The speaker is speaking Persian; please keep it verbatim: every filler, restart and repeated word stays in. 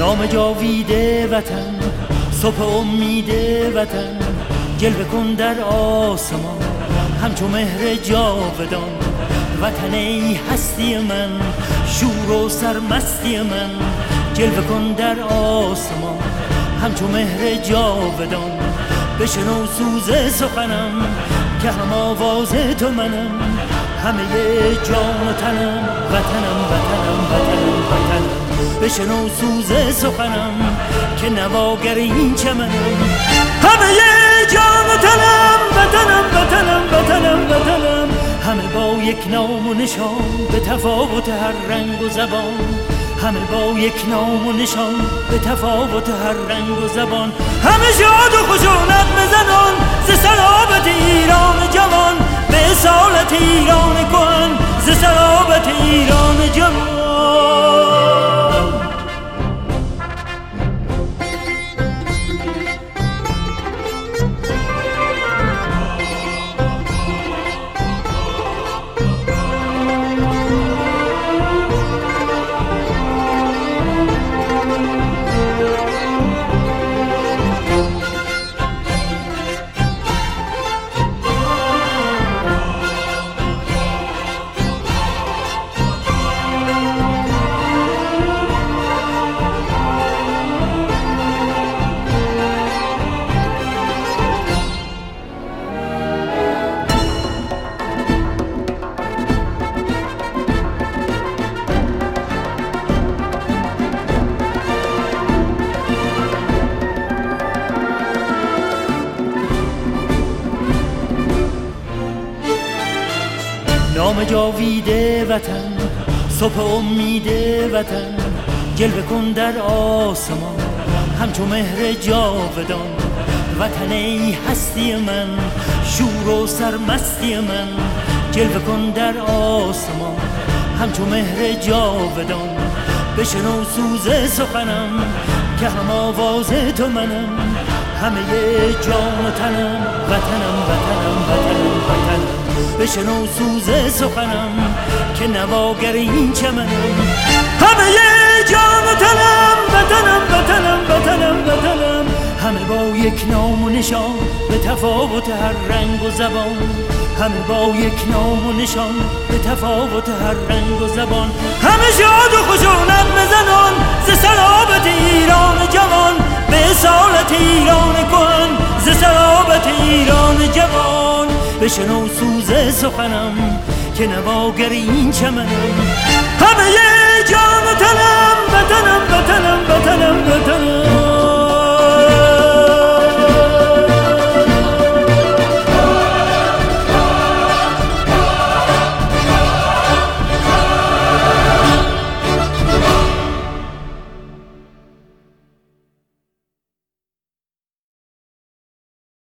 نام جاویده وطن، صبح امید وطن، جلوه کن در آسمان همچو مهر جاودان. وطن ای هستی من، شور و سرمستی من، جلوه کن در آسمان همچو مهر جاودان. بشنو سوز سخنم که هم آواز تو منم، همه جان و تنم وطنم وطنم وطنم وطنم. بشنو سوز سخنم که نواگر این چمنم، همه جان و تنم وطنم وطنم وطنم وطنم. همه با یک نام و نشان به تفاوت هر رنگ و زبان، همه با یک نام و نشان به تفاوت هر رنگ و زبان. همه شاد و خوش و نغمه زنان ز صلابت ایران جوان، به اصالت ایران کهن ز صلابت ایران جوان. نام جاویده وطن، صبح امید وطن، جلوه کن در آسمان همچو مهر جاودان. وطن ای هستی من، شور و سرمستی من، جلوه کن در آسمان همچو مهر جاودان. بشنو سوز سخنم که هم آواز تو منم، همه جان و تنم وطنم وطنم وطنم وطنم. بشنو سوز سخنم که نواگر این چمنم، همه جان و تنم وطنم وطنم وطنم وطنم. همه با یک نام و نشان به تفاوت هر رنگ و زبان، همه با یک نام و نشان به تفاوت هر رنگ و زبان. همه شاد و خوش و نغمه زنان ز صلابت ایران جوان، به اصالت ایران کهن ز صلابت ایران جوان. بشنو سوز سخنم که نواگر این چمنم، همه جان و تنم وطنم وطنم وطنم وطنم.